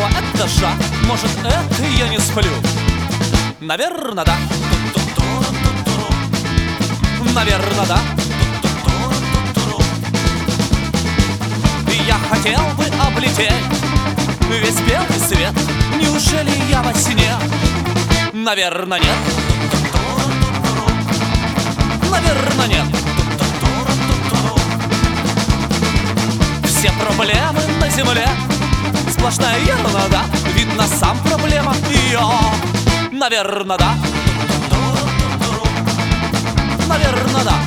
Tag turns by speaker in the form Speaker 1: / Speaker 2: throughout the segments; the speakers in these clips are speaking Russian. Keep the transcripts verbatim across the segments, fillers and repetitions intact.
Speaker 1: первого этажа. Может, это я не сплю? Наверно, да. Наверно, да. Я хотел бы облететь весь белый свет. Неужели я во сне? Наверно, нет. Наверно, нет. Все проблемы на земле сплошная ерунда. Видно, сам проблема ее. Наверно, да. Наверно, да.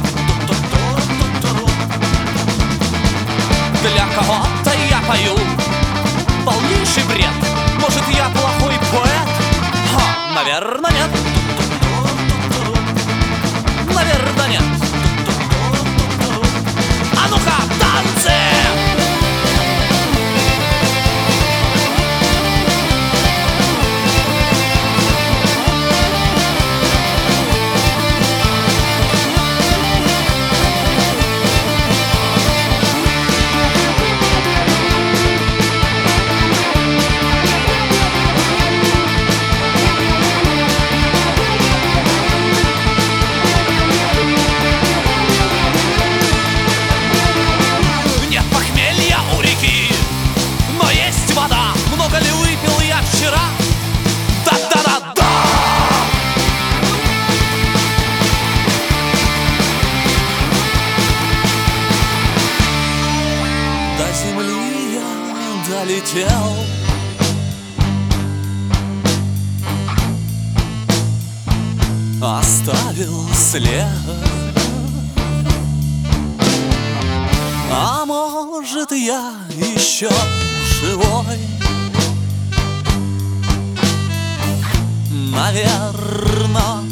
Speaker 1: Для кого-то я пою полнейший бред. Может, я плохой поэт? Ха, наверно, нет. Наверно, нет. А ну-ка, танцы! Много ли выпил я вчера? Да-да-да-да! До земли я долетел. Оставил след. А может, я еще живой? Наверно,